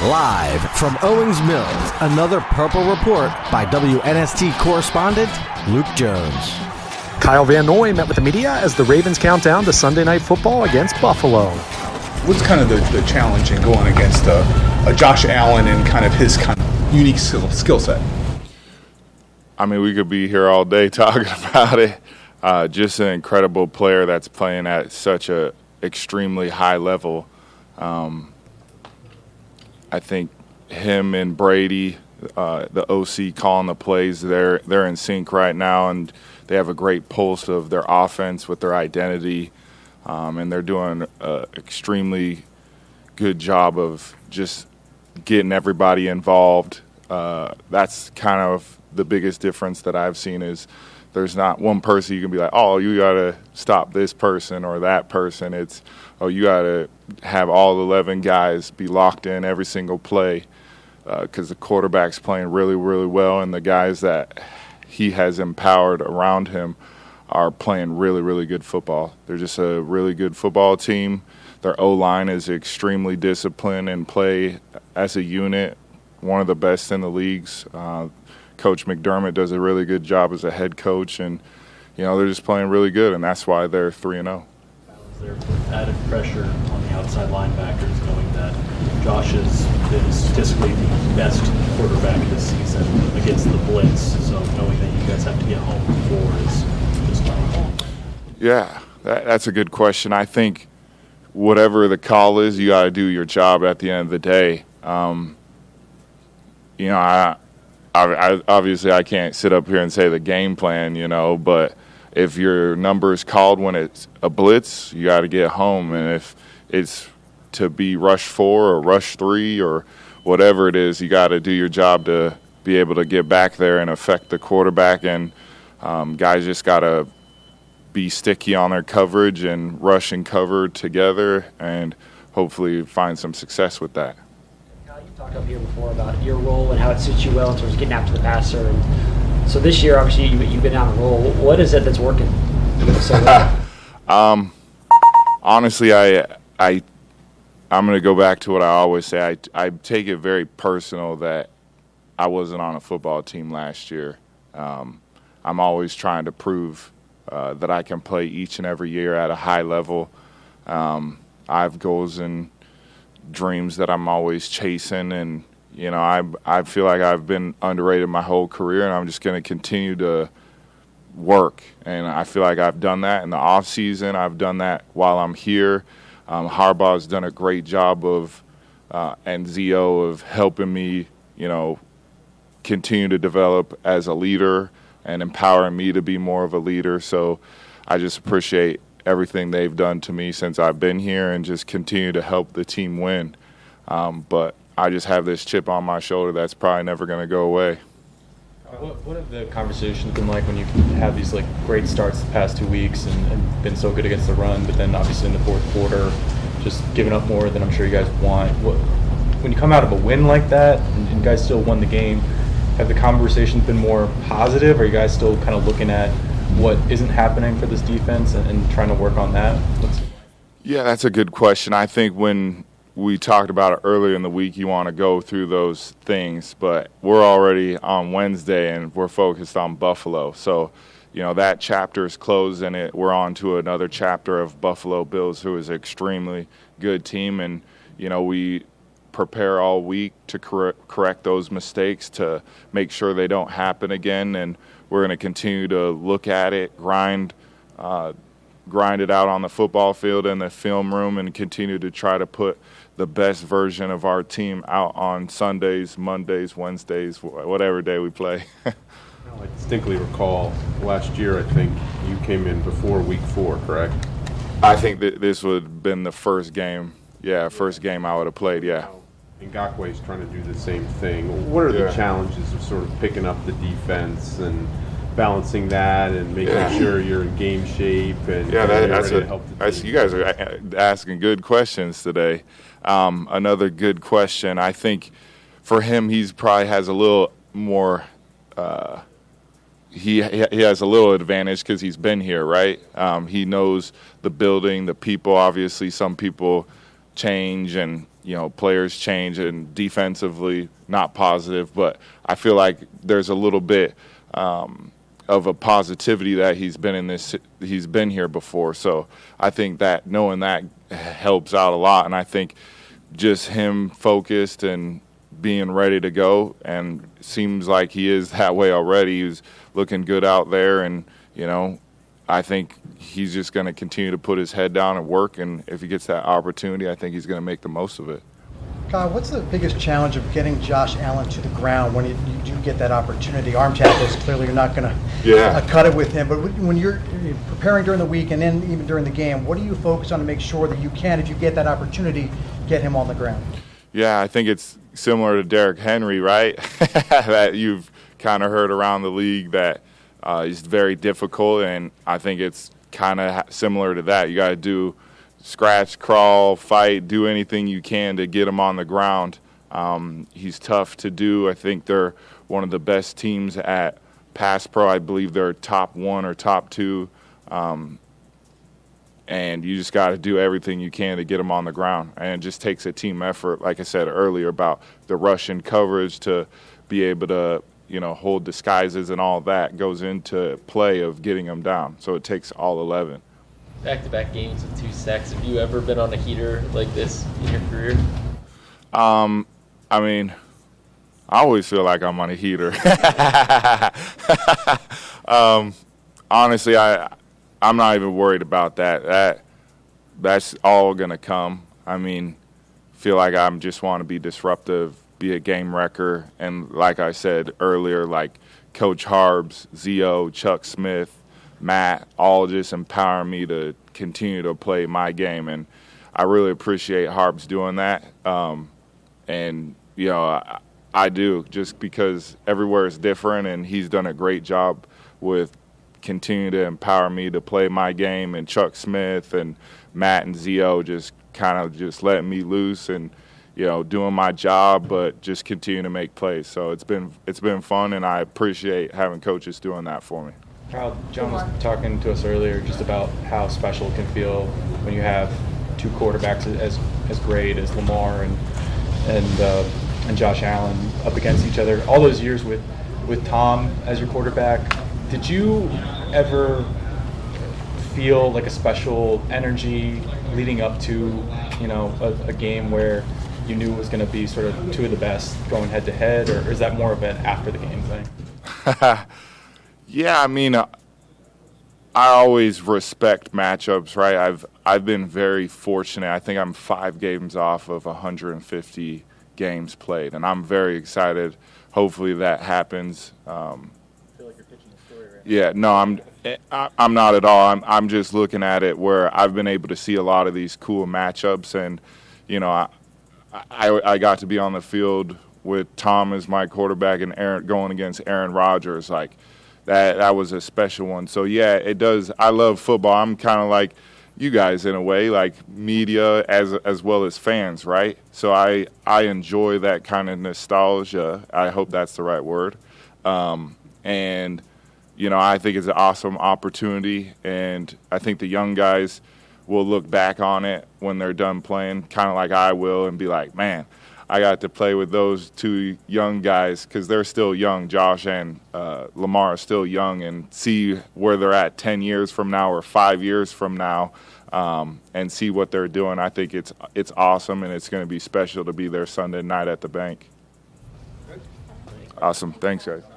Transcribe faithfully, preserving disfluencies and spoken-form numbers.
Live from Owings Mills, another Purple Report by W N S T correspondent Luke Jones. Kyle Van Noy met with the media as the Ravens count down to Sunday Night Football against Buffalo. What's kind of the, the challenge in going against a, a Josh Allen and kind of his kind of unique skill, skill set? I mean, we could be here all day talking about it. Uh, just an incredible player that's playing at such a extremely high level. Um, I think him and Brady, uh, the O C calling the plays, they're they're in sync right now, and they have a great pulse of their offense with their identity, um, and they're doing an extremely good job of just getting everybody involved. Uh, that's kind of the biggest difference that I've seen is there's not one person you can be like, oh, you got to stop this person or that person. It's, oh, you got to have all eleven guys be locked in every single play because uh, the quarterback's playing really, really well, and the guys that he has empowered around him are playing really, really good football. They're just a really good football team. Their O-line is extremely disciplined and play as a unit, one of the best in the leagues. Uh, Coach McDermott does a really good job as a head coach, and you know they're just playing really good, and that's why they're three and zero. Is there added pressure on the outside linebackers, knowing that Josh has been statistically the best quarterback this season against the blitz? So knowing that you guys have to get home before is just not home. Yeah, that, that's a good question. I think whatever the call is, you got to do your job at the end of the day. Um, you know, I. I, obviously, I can't sit up here and say the game plan, you know, but if your number is called when it's a blitz, you got to get home. And if it's to be rush four or rush three or whatever it is, you got to do your job to be able to get back there and affect the quarterback. And um, guys just got to be sticky on their coverage and rush and cover together and hopefully find some success with that. Talked up here before about your role and how it suits you well in terms of getting after the passer. And so this year, obviously, you, you've been on a roll. What is it that's working so well? um, honestly, I, I, I'm going to go back to what I always say. I, I take it very personal that I wasn't on a football team last year. Um, I'm always trying to prove uh, that I can play each and every year at a high level. Um, I have goals and dreams that I'm always chasing, and you know I I feel like I've been underrated my whole career, and I'm just going to continue to work, and I feel like I've done that in the off season. I've done that while I'm here. Um, Harbaugh's done a great job of uh, and Z O of helping me, you know, continue to develop as a leader and empowering me to be more of a leader. So I just appreciate everything they've done to me since I've been here and just continue to help the team win. Um, but I just have this chip on my shoulder that's probably never going to go away. What, what have the conversations been like when you've had these like great starts the past two weeks and, and been so good against the run, but then obviously in the fourth quarter just giving up more than I'm sure you guys want? What, when you come out of a win like that and, and you guys still won the game, have the conversations been more positive? Are you guys still kind of looking at what isn't happening for this defense and, and trying to work on that? What's yeah, that's a good question. I think when we talked about it earlier in the week, you want to go through those things, but we're already on Wednesday and we're focused on Buffalo. So, you know, that chapter is closed and it, we're on to another chapter of Buffalo Bills, who is an extremely good team. And, you know, we prepare all week to correct, correct those mistakes to make sure they don't happen again. And we're going to continue to look at it, grind, uh, grind it out on the football field and the film room, and continue to try to put the best version of our team out on Sundays, Mondays, Wednesdays, whatever day we play. I distinctly recall last year, I think you came in before week four, correct? I think that this would have been the first game. Yeah, first game I would have played, yeah. Ngakwe's trying to do the same thing. What are yeah. the challenges of sort of picking up the defense and balancing that and making yeah. sure you're in game shape and yeah, that, you're that's ready a, to help the that's, team? you guys are asking good questions today. Um, another good question. I think for him, he's probably has a little more. Uh, he he has a little advantage because he's been here, right? Um, he knows the building, the people. Obviously, some people change and, you know, players change and defensively not positive. But I feel like there's a little bit um, of a positivity that he's been in this, he's been here before. So I think that knowing that helps out a lot. And I think just him focused and being ready to go, and seems like he is that way already. He's looking good out there, and, you know, I think he's just going to continue to put his head down and work, and if he gets that opportunity, I think he's going to make the most of it. Kyle, what's the biggest challenge of getting Josh Allen to the ground when you, you do get that opportunity? Arm tackles, clearly you're not going to yeah. uh, cut it with him, but when you're preparing during the week and then even during the game, what do you focus on to make sure that you can, if you get that opportunity, get him on the ground? Yeah, I think it's similar to Derrick Henry, right? That you've kind of heard around the league that uh, he's very difficult, and I think it's kind of similar to that. You got to do scratch, crawl, fight, do anything you can to get him on the ground. Um, he's tough to do. I think they're one of the best teams at pass pro. I believe they're top one or top two. Um, and you just got to do everything you can to get them on the ground. And it just takes a team effort, like I said earlier, about the Russian coverage to be able to, you know, hold disguises and all that goes into play of getting them down. So it takes all eleven. Back-to-back games with two sacks. Have you ever been on a heater like this in your career? Um, I mean, I always feel like I'm on a heater. um, honestly, I – I'm not even worried about that. That that's all gonna come. I mean, feel like I'm just want to be disruptive, be a game wrecker, and like I said earlier, like Coach Harbs, Zio, Chuck Smith, Matt, all just empower me to continue to play my game, and I really appreciate Harbs doing that. Um, and you know, I, I do, just because everywhere is different, and he's done a great job with continue to empower me to play my game, and Chuck Smith and Matt and Zio just kind of just letting me loose and, you know, doing my job, but just continue to make plays. So it's been it's been fun, and I appreciate having coaches doing that for me. Kyle, John was talking to us earlier just about how special it can feel when you have two quarterbacks as as great as Lamar and and uh, and Josh Allen up against each other. All those years with with Tom as your quarterback, did you ever feel like a special energy leading up to, you know, a, a game where you knew it was going to be sort of two of the best going head to head, or is that more of an after the game thing? Yeah, I mean, uh, I always respect matchups, right? I've I've been very fortunate. I think I'm five games off of one hundred fifty games played, and I'm very excited. Hopefully that happens. Um, I feel like you're pitching a story right now. Yeah, no, I'm I, I'm not at all. I'm I'm just looking at it where I've been able to see a lot of these cool matchups, and you know, I I, I got to be on the field with Tom as my quarterback and Aaron going against Aaron Rodgers. Like that that was a special one. So yeah, it does. I love football. I'm kind of like you guys in a way, like media as as well as fans, right? So I I enjoy that kind of nostalgia. I hope that's the right word. Um, and you know, I think it's an awesome opportunity, and I think the young guys will look back on it when they're done playing, kind of like I will, and be like, man, I got to play with those two young guys, because they're still young. Josh and uh, Lamar are still young, and see where they're at ten years from now or five years from now, um, and see what they're doing. I think it's it's awesome, and it's going to be special to be there Sunday night at the bank. Awesome. Thanks, guys.